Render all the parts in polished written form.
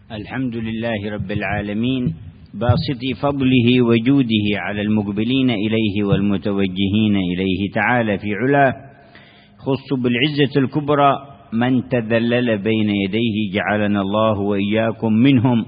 الحمد لله رب العالمين، باسط فضله وجوده على المقبلين إليه والمتوجهين إليه تعالى في علاه، خص بالعزة الكبرى من تذلل بين يديه جعلنا الله وإياكم منهم،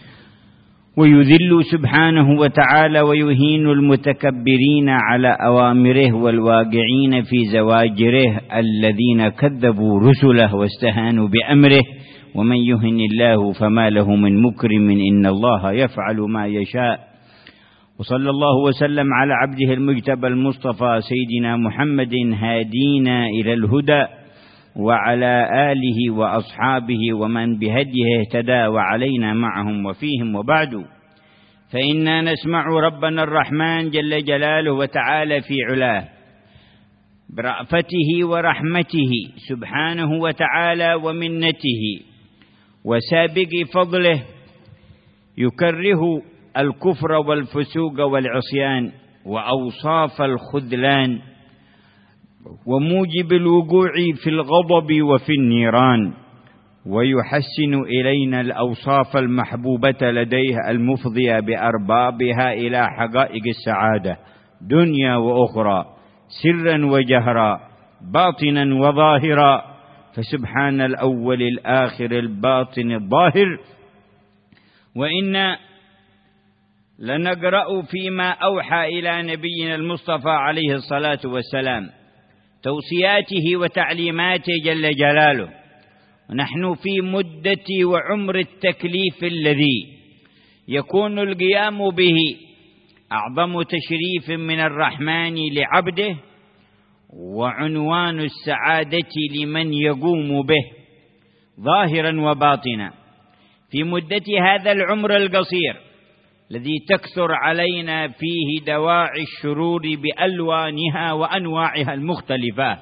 ويذل سبحانه وتعالى ويهين المتكبرين على أوامره والواقعين في زواجره الذين كذبوا رسله واستهانوا بأمره، ومن يهن الله فما له من مكرم إن الله يفعل ما يشاء. وصلى الله وسلم على عبده المجتبى المصطفى سيدنا محمد هادينا إلى الهدى، وعلى آله وأصحابه ومن بهديه اهتدى وعلينا معهم وفيهم. وبعد، فإنا نسمع ربنا الرحمن جل جلاله وتعالى في علاه برأفته ورحمته سبحانه وتعالى ومنته وسابق فضله يكره الكفر والفسوق والعصيان وأوصاف الخذلان وموجب الوقوع في الغضب وفي النيران، ويحسن إلينا الأوصاف المحبوبة لديه المفضية بأربابها إلى حقائق السعادة دنيا وأخرى، سرا وجهرا، باطنا وظاهرا، فسبحان الأول الآخر الباطن الظاهر. وإنا لنقرأ فيما أوحى إلى نبينا المصطفى عليه الصلاة والسلام توصياته وتعليماته جل جلاله، ونحن في مدة وعمر التكليف الذي يكون القيام به أعظم تشريف من الرحمن لعبده، وعنوان السعادة لمن يقوم به ظاهرا وباطنا في مدة هذا العمر القصير الذي تكثر علينا فيه دواعي الشرور بألوانها وأنواعها المختلفة،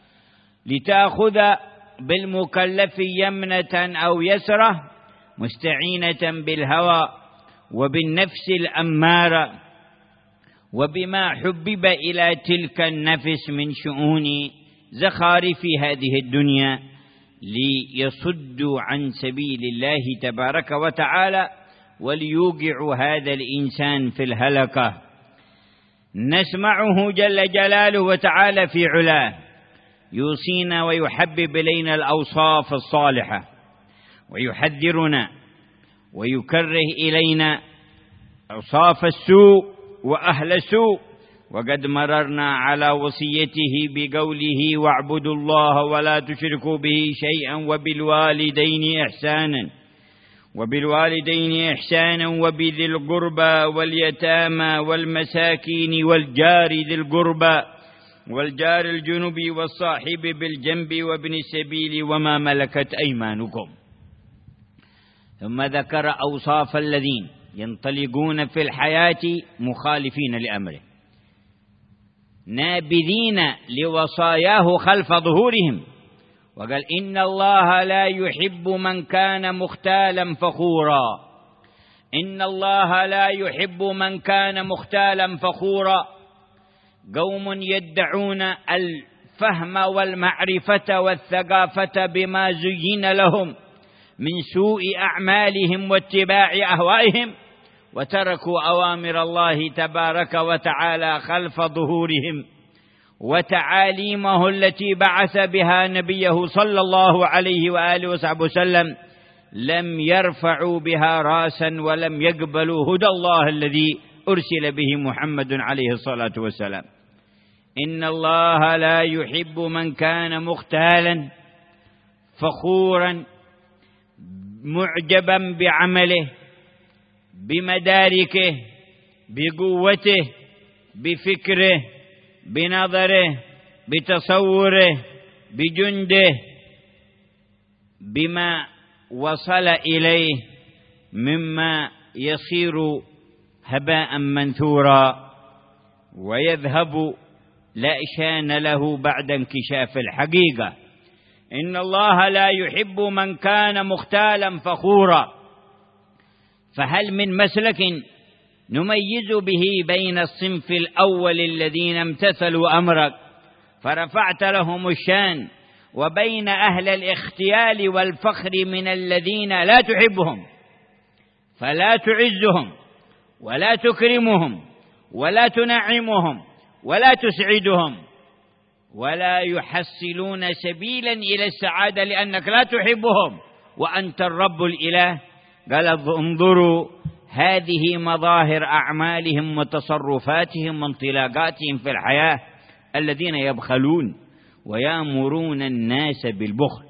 لتأخذ بالمكلف يمنة أو يسرة مستعينة بالهوى وبالنفس الأمارة وبما حبب إلى تلك النفس من شؤون زخارف هذه الدنيا، ليصدوا عن سبيل الله تبارك وتعالى وليوقعوا هذا الإنسان في الهلكة. نسمعه جل جلاله وتعالى في علاه يوصينا ويحبب إلينا الأوصاف الصالحة، ويحذرنا ويكره إلينا أوصاف السوء وأهل السوء، وقد مررنا على وصيته بقوله واعبدوا الله ولا تشركوا به شيئا وبالوالدين إحسانا وبذي القربى واليتامى والمساكين والجار ذي القربى والجار الجنب والصاحب بالجنب وابن السبيل وما ملكت أيمانكم. ثم ذكر أوصاف الذين ينطلقون في الحياة مخالفين لأمره نابذين لوصاياه خلف ظهورهم، وقال إن الله لا يحب من كان مختالا فخورا. إن الله لا يحب من كان مختالا فخورا، قوم يدعون الفهم والمعرفة والثقافة بما زين لهم من سوء أعمالهم واتباع أهوائهم، وتركوا أوامر الله تبارك وتعالى خلف ظهورهم وتعاليمه التي بعث بها نبيه صلى الله عليه وآله وصحبه وسلم، لم يرفعوا بها راسا ولم يقبلوا هدى الله الذي أرسل به محمد عليه الصلاة والسلام. إن الله لا يحب من كان مختالا فخورا معجبا بعمله بمداركه بقوته بفكره بنظره بتصوره بجنده بما وصل إليه مما يصير هباء منثورا ويذهب لا شان له بعد انكشاف الحقيقة. إن الله لا يحب من كان مختالا فخورا. فهل من مسلك نميز به بين الصنف الأول الذين امتثلوا أمرك فرفعت لهم الشان، وبين أهل الاختيال والفخر من الذين لا تحبهم فلا تعزهم ولا تكرمهم ولا تنعمهم ولا تسعدهم ولا يحصلون سبيلا إلى السعادة لأنك لا تحبهم وأنت الرب الإله. قال انظروا هذه مظاهر أعمالهم وتصرفاتهم وانطلاقاتهم في الحياة الذين يبخلون ويأمرون الناس بالبخل.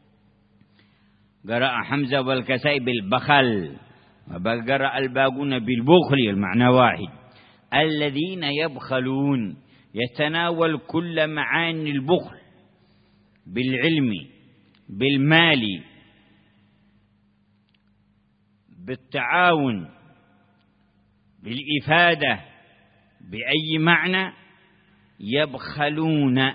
قرأ حمزة والكسائي بالبخل وقرأ الباقون بالبخل، المعنى واحد. الذين يبخلون يتناول كل معاني البخل بالعلم بالمال بالتعاون بالإفادة بأي معنى يبخلون.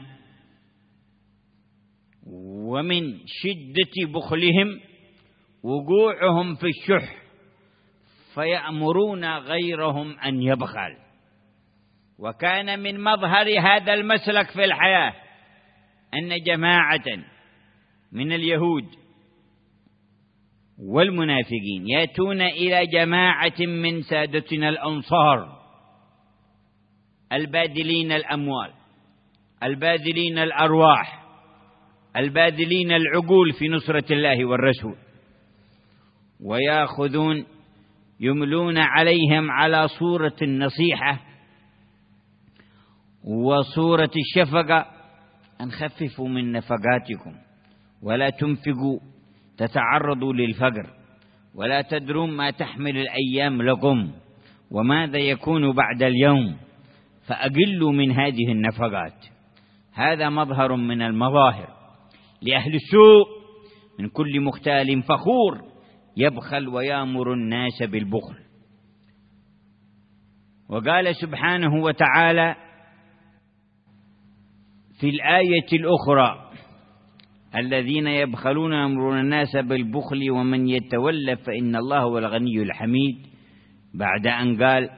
ومن شدة بخلهم وقوعهم في الشح فيأمرون غيرهم أن يبخل. وكان من مظهر هذا المسلك في الحياة أن جماعة من اليهود والمنافقين يأتون إلى جماعة من سادتنا الأنصار الباذلين الأموال الباذلين الأرواح الباذلين العقول في نصرة الله والرسول، ويأخذون يملون عليهم على صورة النصيحة وصورة الشفقة أن خففوا من نفقاتكم ولا تنفقوا تتعرضوا للفقر ولا تدرون ما تحمل الأيام لكم وماذا يكون بعد اليوم فأقلوا من هذه النفقات. هذا مظهر من المظاهر لأهل السوء من كل مختال فخور يبخل ويأمر الناس بالبخل. وقال سبحانه وتعالى في الآية الأخرى الذين يبخلون يأمرون الناس بالبخل ومن يتولى فإن الله هو الغني الحميد، بعد أن قال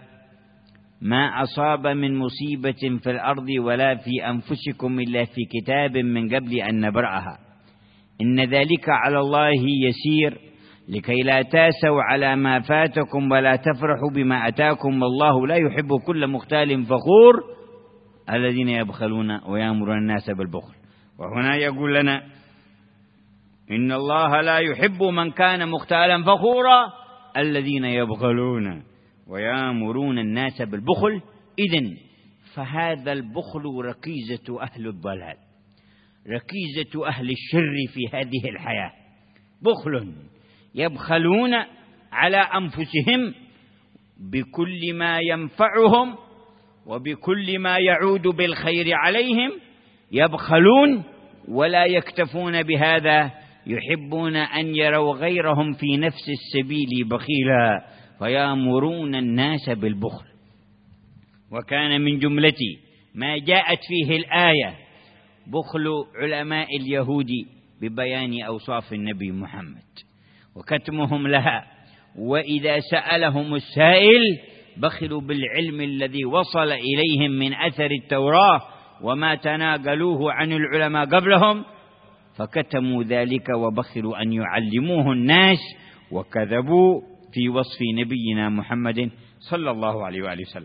ما أصاب من مصيبة في الأرض ولا في أنفسكم إلا في كتاب من قبل أن نبرأها إن ذلك على الله يسير لكي لا تاسوا على ما فاتكم ولا تفرحوا بما أتاكم والله لا يحب كل مختال فخور الذين يبخلون ويأمرون الناس بالبخل. وهنا يقول لنا إن الله لا يحب من كان مختالا فخورا الذين يبخلون ويأمرون الناس بالبخل. إذن فهذا البخل ركيزة أهل الضلال ركيزة أهل الشر في هذه الحياة. بخل يبخلون على أنفسهم بكل ما ينفعهم وبكل ما يعود بالخير عليهم يبخلون ولا يكتفون بهذا يحبون أن يروا غيرهم في نفس السبيل بخيلا فيأمرون الناس بالبخل. وكان من جملة ما جاءت فيه الآية بخل علماء اليهود ببيان أوصاف النبي محمد وكتمهم لها، وإذا سألهم السائل بخلوا بالعلم الذي وصل إليهم من أثر التوراة وما تناقلوه عن العلماء قبلهم فكتموا ذلك وبخلوا أن يعلموه الناس وكذبوا في وصف نبينا محمد صلى الله عليه وآله وسلم.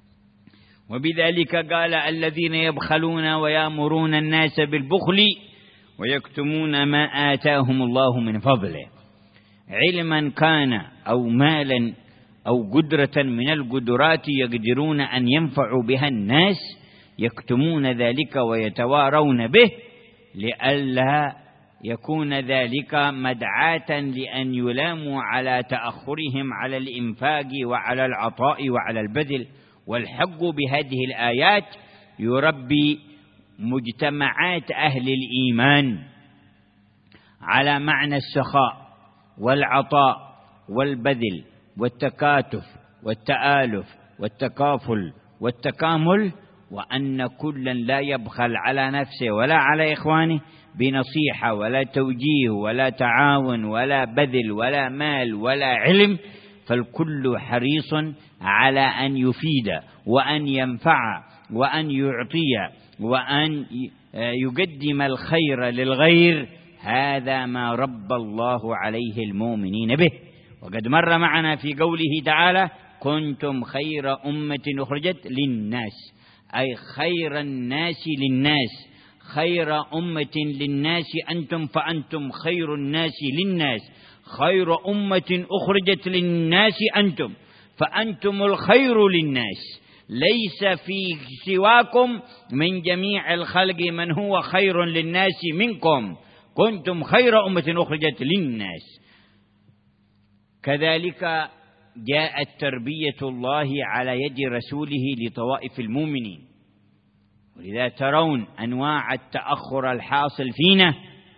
وبذلك قال الذين يبخلون ويأمرون الناس بالبخل ويكتمون ما آتاهم الله من فضله علما كان أو مالا أو قدرة من القدرات يقدرون أن ينفعوا بها الناس يكتمون ذلك ويتوارون به لئلا يكون ذلك مدعاة لأن يلاموا على تأخرهم على الإنفاق وعلى العطاء وعلى البذل. والحق بهذه الآيات يربي مجتمعات أهل الإيمان على معنى السخاء والعطاء والبذل والتكاتف والتآلف والتكافل والتكامل، وأن كلا لا يبخل على نفسه ولا على إخوانه بنصيحة ولا توجيه ولا تعاون ولا بذل ولا مال ولا علم، فالكل حريص على أن يفيد وأن ينفع وأن يعطي وأن يقدم الخير للغير. هذا ما ربى الله عليه المؤمنين به. وقد مر معنا في قوله تعالى: كنتم خير أمة أخرجت للناس، أي خير الناس للناس، خير أمة للناس أنتم، فأنتم خير الناس للناس، خير أمة أخرجت للناس أنتم، فأنتم الخير للناس، ليس في سواكم من جميع الخلق من هو خير للناس منكم، كنتم خير أمة أخرجت للناس. كذلك جاءت تربية الله على يد رسوله لطوائف المؤمنين، ولذا ترون أنواع التأخر الحاصل فينا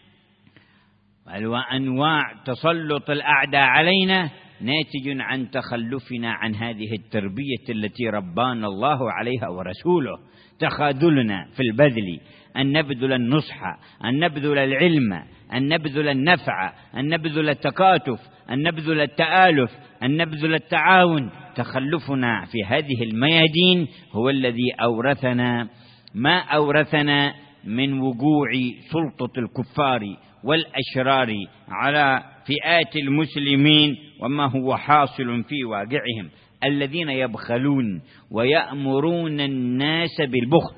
وأنواع تسلط الأعداء علينا ناتج عن تخلفنا عن هذه التربية التي ربانا الله عليها ورسوله. تخاذلنا في البذل، أن نبذل النصح، أن نبذل العلم، أن نبذل النفع، أن نبذل التكاتف، أن نبذل التآلف، أن نبذل التعاون. تخلفنا في هذه الميادين هو الذي أورثنا ما أورثنا من وقوع سلطة الكفار والأشرار على فئات المسلمين، وما هو حاصل في واقعهم، الذين يبخلون ويأمرون الناس بالبخل،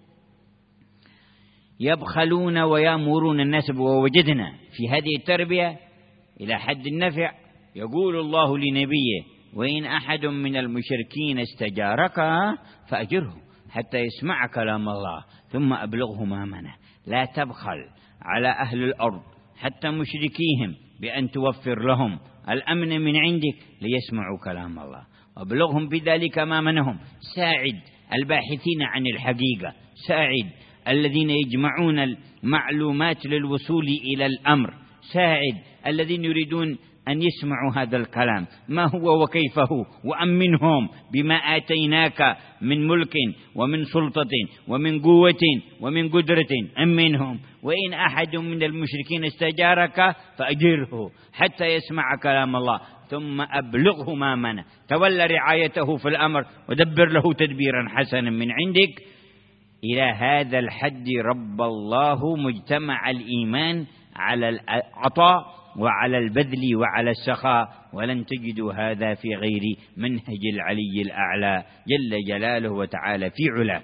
يبخلون ويأمرون الناس. ووجدنا في هذه التربية إلى حد النفع يقول الله لنبيه: وإن أحد من المشركين استجارك فأجره حتى يسمع كلام الله ثم أبلغه مأمنه. لا تبخل على أهل الأرض حتى مشركيهم بأن توفر لهم الأمن من عندك ليسمعوا كلام الله، وابلغهم بذلك مأمنهم. ساعد الباحثين عن الحقيقة، ساعد الذين يجمعون المعلومات للوصول إلى الأمر، ساعد الذين يريدون أن يسمعوا هذا الكلام ما هو وكيف هو، وأمنهم بما آتيناك من ملك ومن سلطة ومن قوة ومن قدرة، أمنهم. وإن أحد من المشركين استجارك فأجره حتى يسمع كلام الله ثم أبلغه مأمنه. تولى رعايته في الأمر ودبر له تدبيرا حسنا من عندك. إلى هذا الحد رب الله مجتمع الإيمان على العطاء وعلى البذل وعلى السخاء، ولن تجدوا هذا في غير منهج العلي الأعلى جل جلاله وتعالى في علاه.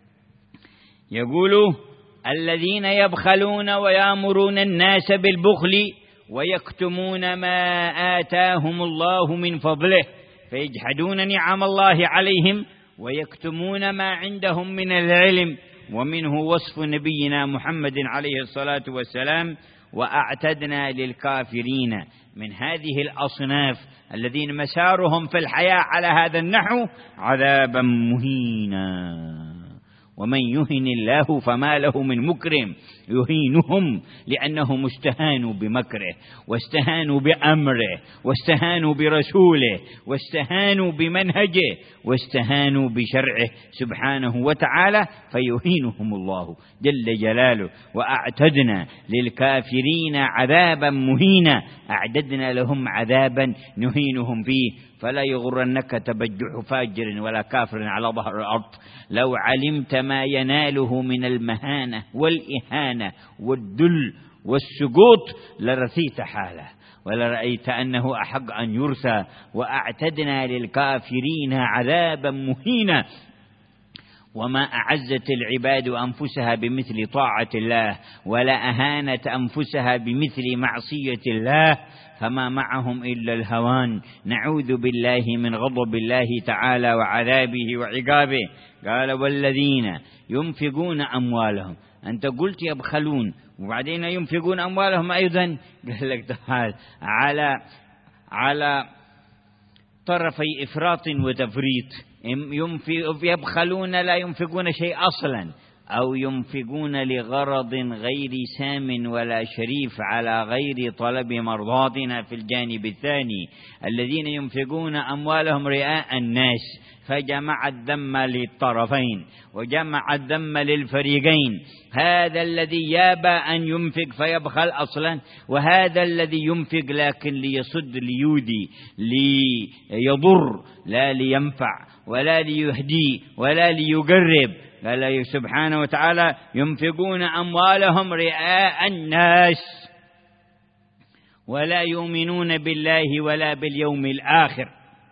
يقول: الذين يبخلون ويأمرون الناس بالبخل ويكتمون ما آتاهم الله من فضله، فيجحدون نعم الله عليهم ويكتمون ما عندهم من العلم. ومنه وصف نبينا محمد عليه الصلاة والسلام: وأعتدنا للكافرين من هذه الأصناف الذين مسارهم في الحياة على هذا النحو عذابا مهينا. ومن يهن الله فما له من مكرم، يهينهم لأنهم استهانوا بمكره واستهانوا بأمره واستهانوا برسوله واستهانوا بمنهجه واستهانوا بشرعه سبحانه وتعالى، فيهينهم الله جل جلاله. وأعتدنا للكافرين عذابا مهينا، أعددنا لهم عذابا نهينهم فيه. فلا يغرنك تبجح فاجر ولا كافر على ظهر الأرض، لو علمت ما يناله من المهانة والإهانة والذل والسقوط لرثيت حاله ولرأيت أنه أحق أن يرثى. وأعتدنا للكافرين عذابا مهينا. وما أعزت العباد أنفسها بمثل طاعة الله، ولا أهانت أنفسها بمثل معصية الله، فما معهم إلا الهوان. نعوذ بالله من غضب الله تعالى وعذابه وعقابه. قال: والذين ينفقون أموالهم، أنت قلت يبخلون وبعدين ينفقون أموالهم أيضا، قال لك تعال على طرفي إفراط وتفريط. يبخلون لا ينفقون شيء أصلا، أو ينفقون لغرض غير سام ولا شريف على غير طلب مرضاتنا في الجانب الثاني. الذين ينفقون أموالهم رئاء الناس، فجمع الذم للطرفين وجمع الذم للفريقين. هذا الذي يابى أن ينفق فيبخل أصلا، وهذا الذي ينفق لكن ليصد ليودي ليضر لا لينفع ولا ليهدي ولا ليقرب. قال سبحانه وتعالى: ينفقون أموالهم رئاء الناس ولا يؤمنون بالله ولا باليوم الآخر،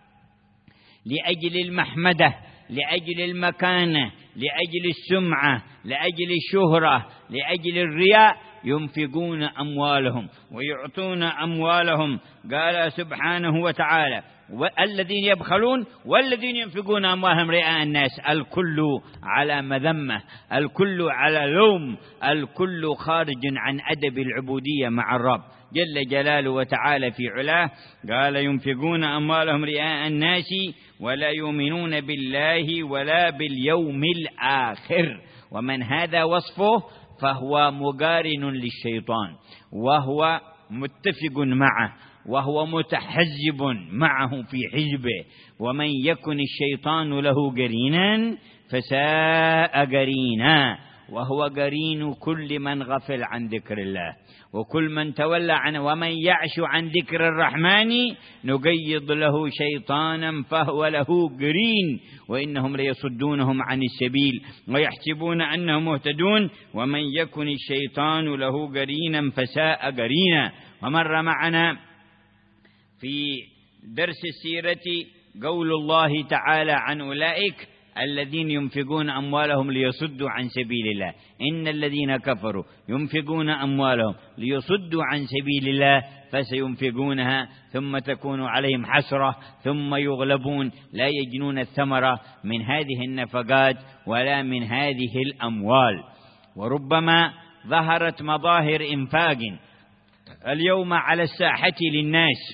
لأجل المحمدة، لأجل المكانة، لأجل السمعة، لأجل الشهرة، لأجل الرياء، ينفقون أموالهم ويعطون أموالهم. قال سبحانه وتعالى: والذين يبخلون والذين ينفقون أموالهم رئاء الناس. الكل على مذمة، الكل على لوم، الكل خارج عن أدب العبودية مع الرب جل جلاله وتعالى في علاه. قال: ينفقون أموالهم رئاء الناس ولا يؤمنون بالله ولا باليوم الآخر. ومن هذا وصفه فهو مقارن للشيطان، وهو متفق معه، وهو متحزب معه في حزبه. ومن يكن الشيطان له قرينا فساء قرينا، وهو قرين كل من غفل عن ذكر الله وكل من تولى عنه. ومن يعش عن ذكر الرحمن نقيض له شيطانا فهو له قرين وإنهم ليصدونهم عن السبيل ويحسبون أنهم مهتدون. ومن يكن الشيطان له قرينا فساء قرينا. ومر معنا في درس السيرة قول الله تعالى عن أولئك الذين ينفقون أموالهم ليصدوا عن سبيل الله: إن الذين كفروا ينفقون أموالهم ليصدوا عن سبيل الله فسينفقونها ثم تكون عليهم حسرة ثم يغلبون لا يجنون الثمرة من هذه النفقات ولا من هذه الأموال. وربما ظهرت مظاهر إنفاق اليوم على الساحة للناس،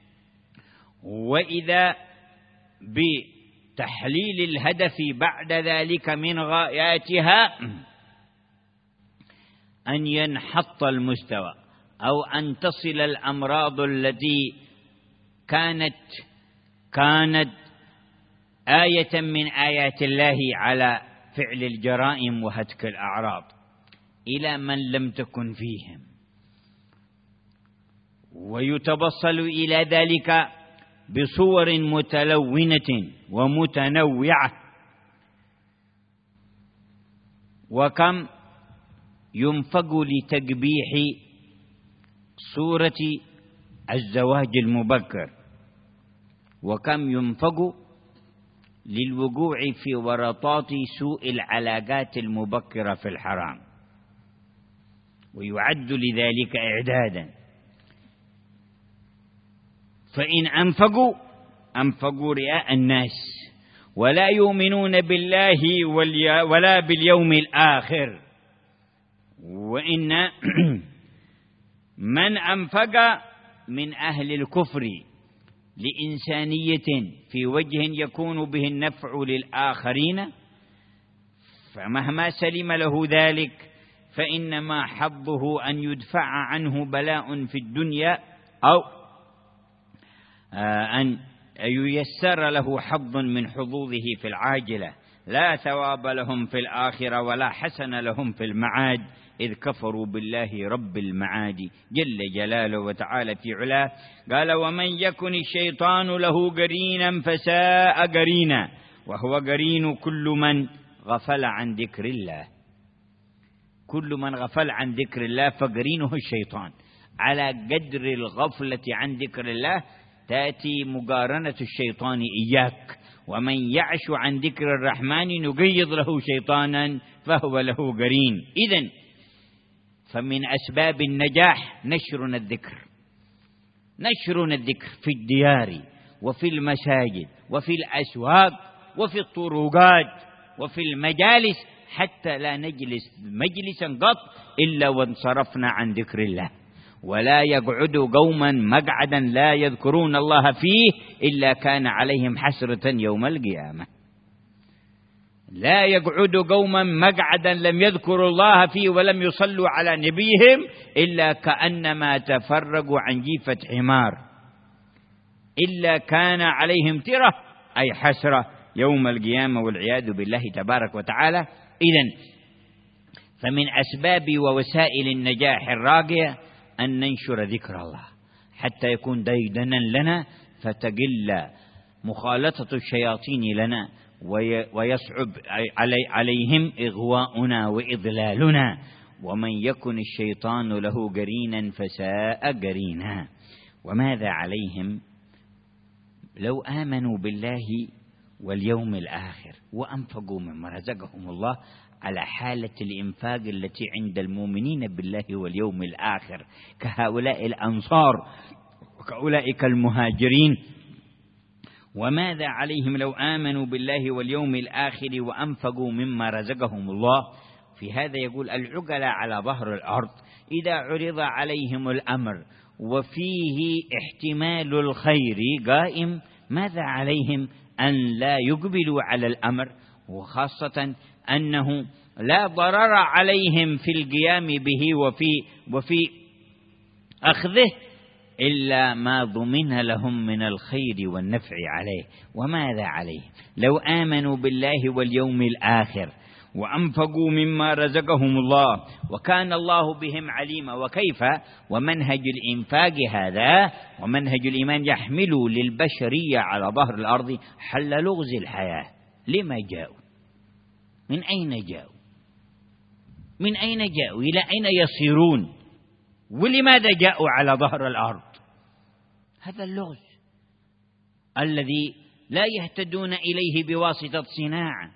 وإذا بتحليل الهدف بعد ذلك من غاياتها أن ينحط المستوى أو أن تصل الأمراض التي كانت آية من آيات الله على فعل الجرائم وهتك الأعراض إلى من لم تكن فيهم، ويتبصل إلى ذلك بصور متلونة ومتنوعة. وكم ينفق لتقبيح صورة الزواج المبكر، وكم ينفق للوقوع في ورطات سوء العلاقات المبكرة في الحرام، ويعد لذلك إعدادا. فإن أنفقوا رئاء الناس ولا يؤمنون بالله ولا باليوم الآخر. وإن من أنفق من أهل الكفر لإنسانية في وجه يكون به النفع للآخرين، فمهما سلم له ذلك فإنما حظه أن يدفع عنه بلاء في الدنيا أو أن ييسر له حظ من حظوظه في العاجلة، لا ثواب لهم في الآخرة ولا حسن لهم في المعاد، إذ كفروا بالله رب المعاد جل جلاله وتعالى في علاه. قال: ومن يكن الشيطان له قرينا فساء قرينا، وهو قرين كل من غفل عن ذكر الله. كل من غفل عن ذكر الله فقرينه الشيطان. على قدر الغفلة عن ذكر الله تأتي مقارنة الشيطان إياك. ومن يعش عن ذكر الرحمن نقيض له شيطانا فهو له قرين. إذن فمن أسباب النجاح نشرنا الذكر في الديار وفي المساجد وفي الأسواق وفي الطرقات وفي المجالس، حتى لا نجلس مجلسا قط إلا وانصرفنا عن ذكر الله. ولا يقعد قوما مقعدا لا يذكرون الله فيه إلا كان عليهم حسرة يوم القيامة. لا يقعد قوما مقعدا لم يذكروا الله فيه ولم يصلوا على نبيهم إلا كأنما تفرقوا عن جيفة حمار، إلا كان عليهم ترة أي حسرة يوم القيامة والعياذ بالله تبارك وتعالى. إذن فمن أسباب ووسائل النجاح الراقية أن ننشر ذكر الله حتى يكون ديدنا لنا، فتقل مخالطة الشياطين لنا ويصعب عليهم إغواؤنا وإضلالنا. ومن يكن الشيطان له قرينا فساء قرينا. وماذا عليهم لو آمنوا بالله واليوم الآخر وأنفقوا مما رزقهم الله، على حالة الإنفاق التي عند المؤمنين بالله واليوم الآخر كهؤلاء الأنصار وكأولئك المهاجرين. وماذا عليهم لو آمنوا بالله واليوم الآخر وأنفقوا مما رزقهم الله. في هذا يقول العقلاء على ظهر الأرض إذا عرض عليهم الأمر وفيه احتمال الخير قائم، ماذا عليهم أن لا يقبلوا على الأمر، وخاصة أنه لا ضرر عليهم في القيام به وفي أخذه إلا ما ضمن لهم من الخير والنفع عليه. وماذا عليهم لو آمنوا بالله واليوم الآخر وأنفقوا مما رزقهم الله وكان الله بهم عليما. وكيف؟ ومنهج الإنفاق هذا ومنهج الإيمان يحمل للبشرية على ظهر الأرض حل لغز الحياة. لما جاءوا؟ من أين جاءوا؟ من أين جاءوا؟ إلى أين يصيرون؟ ولماذا جاءوا على ظهر الأرض؟ هذا اللغز الذي لا يهتدون إليه بواسطة صناعة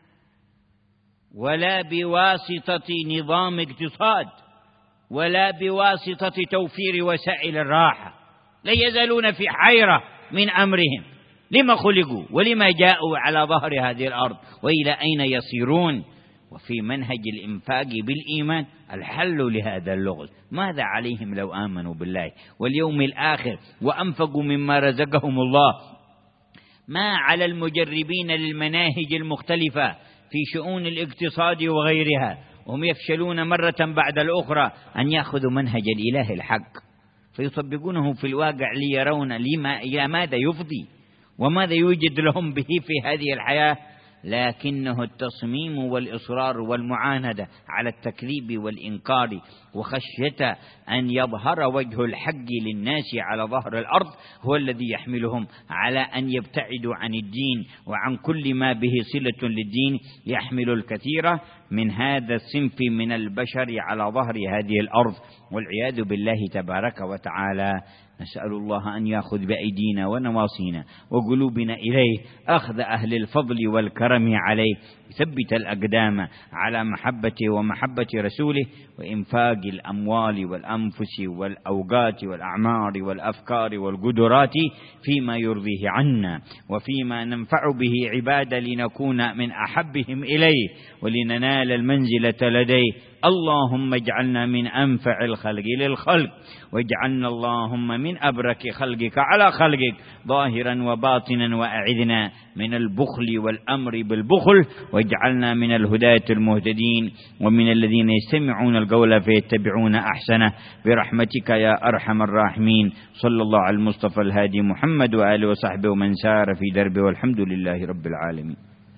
ولا بواسطة نظام اقتصاد ولا بواسطة توفير وسائل الراحة، لا يزالون في حيرة من أمرهم. لما خلقوا ولما جاءوا على ظهر هذه الأرض وإلى أين يصيرون؟ وفي منهج الإنفاق بالإيمان الحل لهذا اللغز. ماذا عليهم لو آمنوا بالله واليوم الآخر وأنفقوا مما رزقهم الله؟ ما على المجربين للمناهج المختلفة في شؤون الاقتصاد وغيرها وهم يفشلون مرة بعد الأخرى أن يأخذوا منهج الإله الحق فيطبقونه في الواقع ليرون إلى ماذا يفضي وماذا يوجد لهم به في هذه الحياة، لكنه التصميم والإصرار والمعاندة على التكذيب والإنكار وخشية أن يظهر وجه الحق للناس على ظهر الأرض هو الذي يحملهم على أن يبتعدوا عن الدين وعن كل ما به صلة للدين. يحمل الكثير من هذا الصنف من البشر على ظهر هذه الأرض والعياذ بالله تبارك وتعالى. نسأل الله أن يأخذ بأيدينا ونواصينا وقلوبنا إليه أخذ أهل الفضل والكرم عليه، يثبت الأقدام على محبته ومحبة رسوله وإنفاق الأموال والأنفس والأوقات والأعمار والأفكار والقدرات فيما يرضيه عنا وفيما ننفع به عبادة لنكون من أحبهم إليه ولننال المنزلة لديه. اللهم اجعلنا من أنفع الخلق للخلق واجعلنا اللهم من أبرك خلقك على خلقك ظاهرا وباطنا، وأعذنا من البخل والأمر بالبخل واجعلنا من الهداة المهتدين ومن الذين يستمعون القول فيتبعون أحسنه برحمتك يا أرحم الراحمين. صلى الله على المصطفى الهادي محمد وآله وصحبه ومن سار في دربه والحمد لله رب العالمين.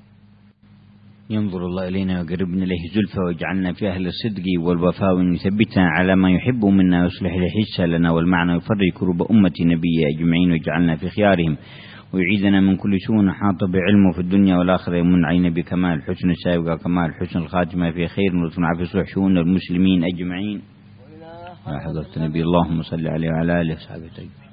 ينظر الله إلينا ويقربنا إليه زلفى واجعلنا في أهل الصدق والوفاء ويثبتنا على ما يحب منا ويصلح الحس لنا والمعنى ويفرج كروب أمة نبيه أجمعين واجعلنا في خيارهم ويعيذنا من كل سوء حاط بعلمه في الدنيا والآخرة يمن علينا بكمال الحسن السابق وكمال الحسن الخاتمة في خير ونصنع في صلح شؤون المسلمين أجمعين. يا حضرة النبي اللهم صل عليه وعلى آله وصحبه أجمعين.